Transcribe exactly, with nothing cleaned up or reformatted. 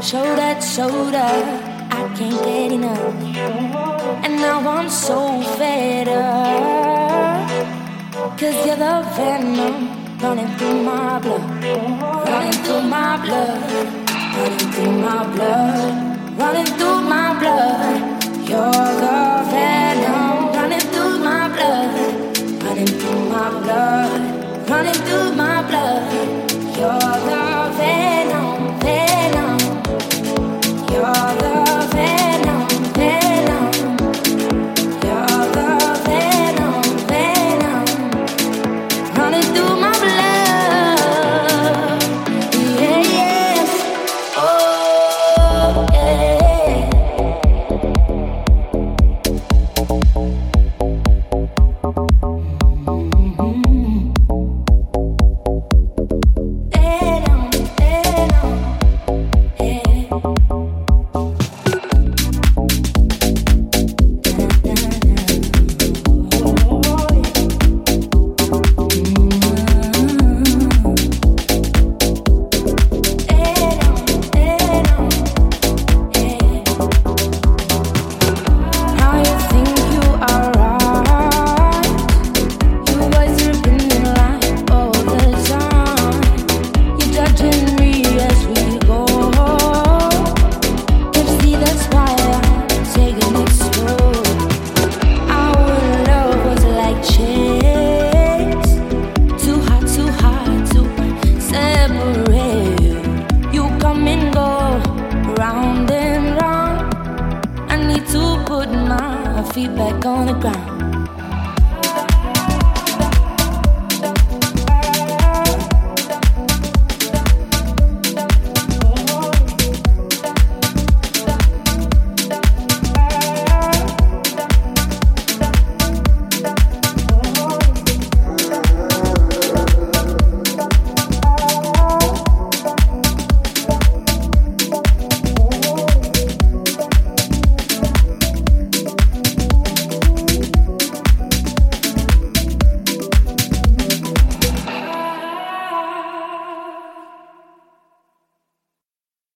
Show that soda, I can't get enough. And now I'm so fed up. Cause you're the venom running through my blood. Running through my blood. Running through my blood. Running through my blood. You're the venom running through my blood. Running through my blood. Running through my blood. You're the venom, venom. You're the venom, venom. You're the venom, venom. Running through my blood. Yeah, yeah. Oh, yeah. Feet back on the ground.